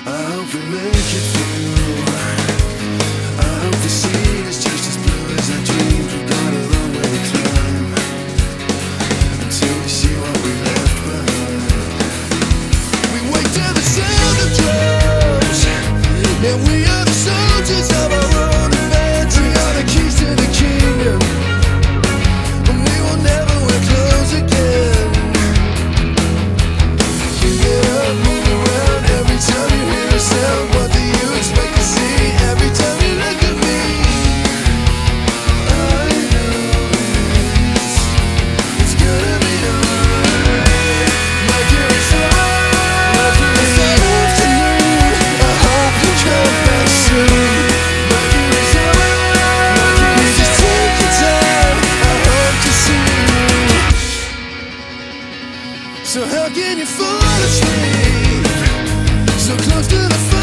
I hope we make it through. I hope the sea is just as blue as I dreamed. We've got a long way to climb until we see what we left behind. We wait till the sound of drums, and we are the soldiers of our own advance. We are the keys to the kingdom, and we will never wear clothes again. You get up, move around every time you hear a sound. What do you expect to see every time you look at me? I know it's gonna be alright. Mercury's on. Mercury's on. Afternoon, I hope you come back soon. Mercury's on. Mercury's just take your time. I hope to see you. So how can you fall asleep so close to the